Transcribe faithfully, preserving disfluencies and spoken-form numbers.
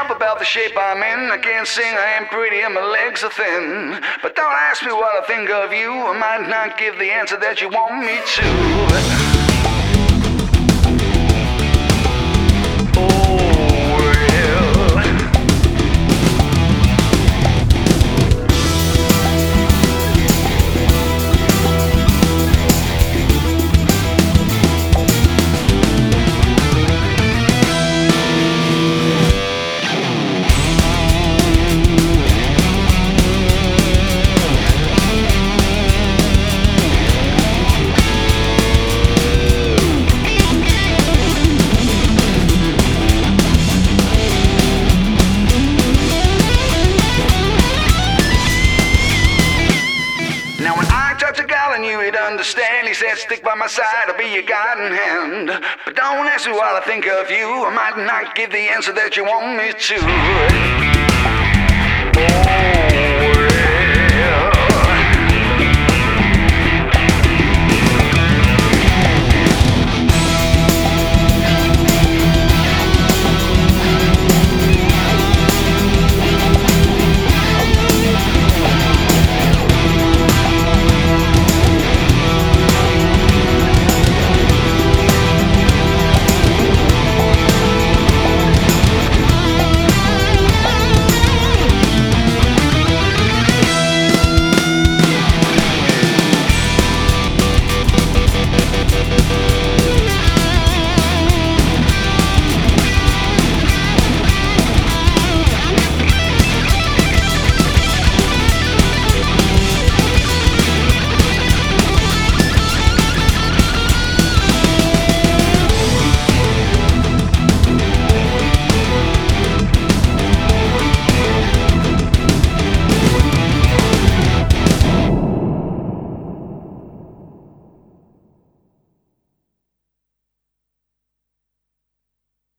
up about the shape I'm in. I can't sing, I ain't pretty, and my legs are thin. But don't ask me what I think of you. I might not give the answer that you want me to. Now when I touch a gal and you would understand, he said stick by my side, I'll be your guiding hand. But don't ask me what I think of you, I might not give the answer that you want me to. Oh.